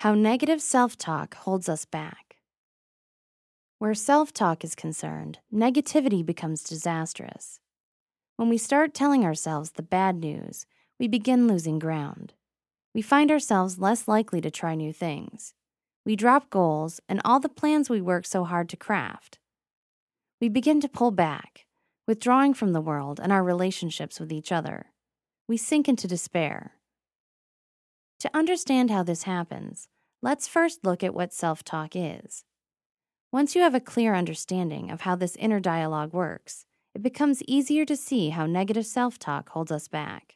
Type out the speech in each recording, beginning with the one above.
How negative self-talk holds us back. Where self-talk is concerned, negativity becomes disastrous. When we start telling ourselves the bad news, we begin losing ground. We find ourselves less likely to try new things. We drop goals and all the plans we work so hard to craft. We begin to pull back, withdrawing from the world and our relationships with each other. We sink into despair. To understand how this happens, let's first look at what self-talk is. Once you have a clear understanding of how this inner dialogue works, it becomes easier to see how negative self-talk holds us back.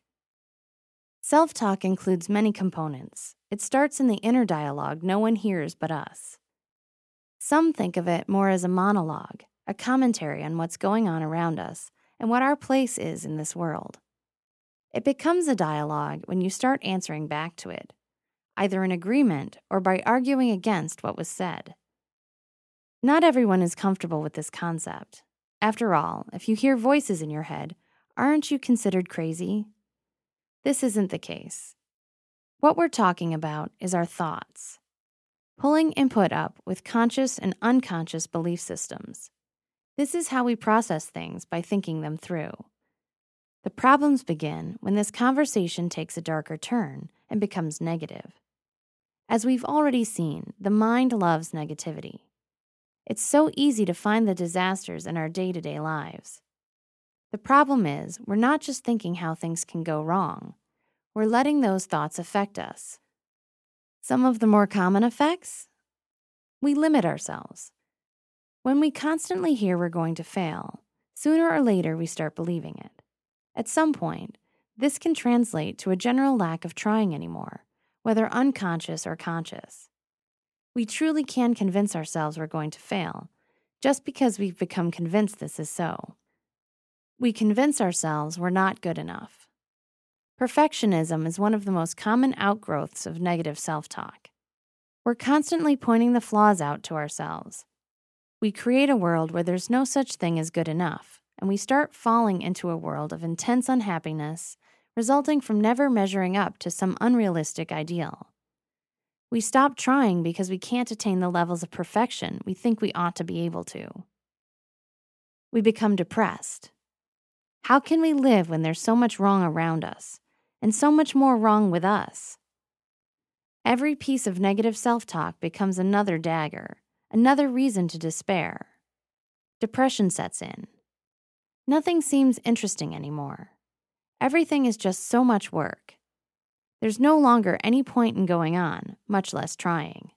Self-talk includes many components. It starts in the inner dialogue no one hears but us. Some think of it more as a monologue, a commentary on what's going on around us and what our place is in this world. It becomes a dialogue when you start answering back to it, either in agreement or by arguing against what was said. Not everyone is comfortable with this concept. After all, if you hear voices in your head, aren't you considered crazy? This isn't the case. What we're talking about is our thoughts, pulling input up with conscious and unconscious belief systems. This is how we process things by thinking them through. The problems begin when this conversation takes a darker turn and becomes negative. As we've already seen, the mind loves negativity. It's so easy to find the disasters in our day-to-day lives. The problem is, we're not just thinking how things can go wrong. We're letting those thoughts affect us. Some of the more common effects? We limit ourselves. When we constantly hear we're going to fail, sooner or later we start believing it. At some point, this can translate to a general lack of trying anymore, whether unconscious or conscious. We truly can convince ourselves we're going to fail, just because we've become convinced this is so. We convince ourselves we're not good enough. Perfectionism is one of the most common outgrowths of negative self-talk. We're constantly pointing the flaws out to ourselves. We create a world where there's no such thing as good enough, and we start falling into a world of intense unhappiness, resulting from never measuring up to some unrealistic ideal. We stop trying because we can't attain the levels of perfection we think we ought to be able to. We become depressed. How can we live when there's so much wrong around us, and so much more wrong with us? Every piece of negative self-talk becomes another dagger, another reason to despair. Depression sets in. Nothing seems interesting anymore. Everything is just so much work. There's no longer any point in going on, much less trying.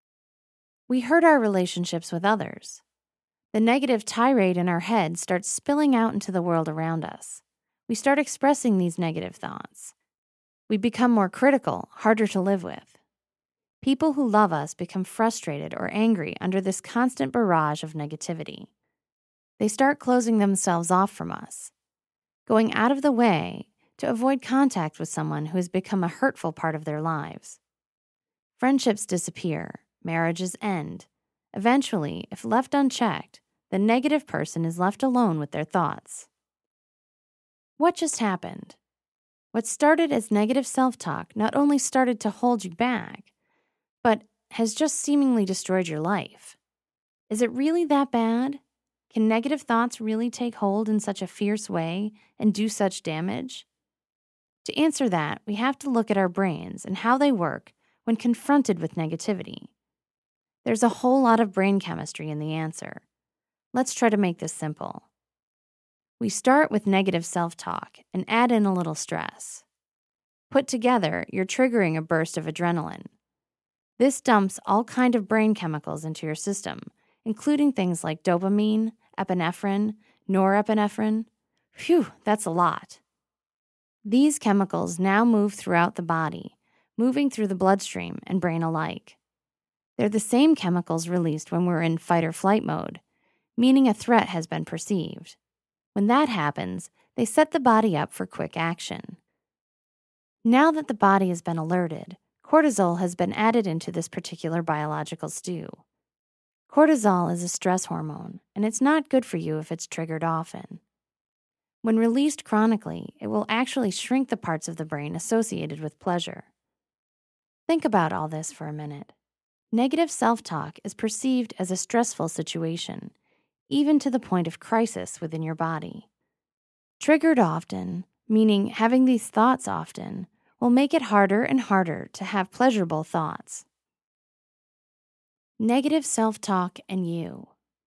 We hurt our relationships with others. The negative tirade in our head starts spilling out into the world around us. We start expressing these negative thoughts. We become more critical, harder to live with. People who love us become frustrated or angry under this constant barrage of negativity. They start closing themselves off from us, going out of the way to avoid contact with someone who has become a hurtful part of their lives. Friendships disappear, marriages end. Eventually, if left unchecked, the negative person is left alone with their thoughts. What just happened? What started as negative self-talk not only started to hold you back, but has just seemingly destroyed your life. Is it really that bad? Can negative thoughts really take hold in such a fierce way and do such damage? To answer that, we have to look at our brains and how they work when confronted with negativity. There's a whole lot of brain chemistry in the answer. Let's try to make this simple. We start with negative self-talk and add in a little stress. Put together, you're triggering a burst of adrenaline. This dumps all kinds of brain chemicals into your system, including things like dopamine, epinephrine, norepinephrine. Phew, that's a lot. These chemicals now move throughout the body, moving through the bloodstream and brain alike. They're the same chemicals released when we're in fight or flight mode, meaning a threat has been perceived. When that happens, they set the body up for quick action. Now that the body has been alerted, cortisol has been added into this particular biological stew. Cortisol is a stress hormone, and it's not good for you if it's triggered often. When released chronically, it will actually shrink the parts of the brain associated with pleasure. Think about all this for a minute. Negative self-talk is perceived as a stressful situation, even to the point of crisis within your body. Triggered often, meaning having these thoughts often, will make it harder and harder to have pleasurable thoughts. Negative self-talk and you.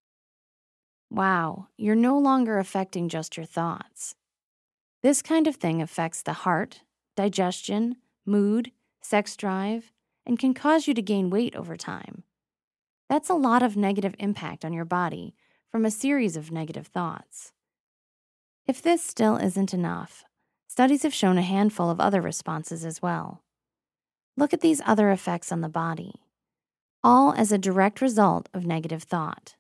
Wow, you're no longer affecting just your thoughts. This kind of thing affects the heart, digestion, mood, sex drive, and can cause you to gain weight over time. That's a lot of negative impact on your body from a series of negative thoughts. If this still isn't enough, studies have shown a handful of other responses as well. Look at these other effects on the body, all as a direct result of negative thought.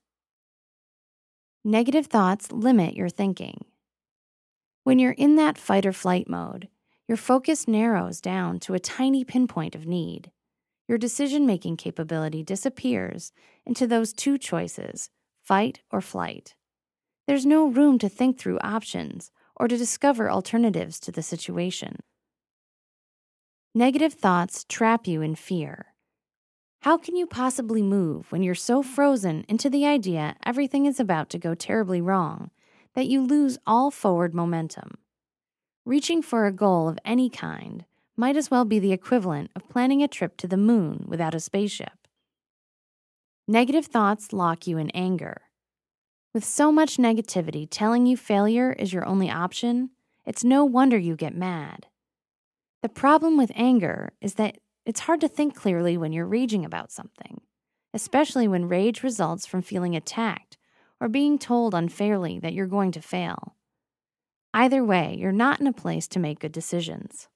Negative thoughts limit your thinking. When you're in that fight or flight mode, your focus narrows down to a tiny pinpoint of need. Your decision-making capability disappears into those two choices, fight or flight. There's no room to think through options or to discover alternatives to the situation. Negative thoughts trap you in fear. How can you possibly move when you're so frozen into the idea everything is about to go terribly wrong that you lose all forward momentum? Reaching for a goal of any kind might as well be the equivalent of planning a trip to the moon without a spaceship. Negative thoughts lock you in anger. With so much negativity telling you failure is your only option, it's no wonder you get mad. The problem with anger is that it's hard to think clearly when you're raging about something, especially when rage results from feeling attacked or being told unfairly that you're going to fail. Either way, you're not in a place to make good decisions.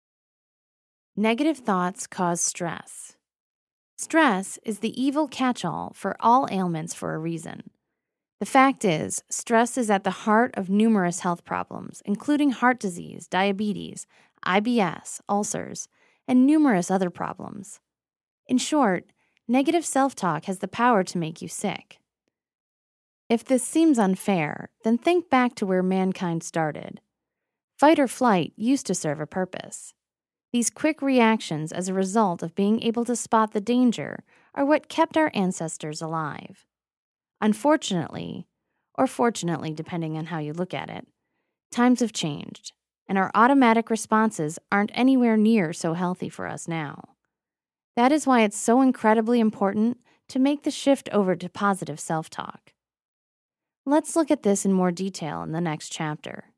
Negative thoughts cause stress. Stress is the evil catch-all for all ailments for a reason. The fact is, stress is at the heart of numerous health problems, including heart disease, diabetes, IBS, ulcers, and numerous other problems. In short, negative self-talk has the power to make you sick. If this seems unfair, then think back to where mankind started. Fight or flight used to serve a purpose. These quick reactions as a result of being able to spot the danger are what kept our ancestors alive. Unfortunately, or fortunately depending on how you look at it, times have changed, and our automatic responses aren't anywhere near so healthy for us now. That is why it's so incredibly important to make the shift over to positive self-talk. Let's look at this in more detail in the next chapter.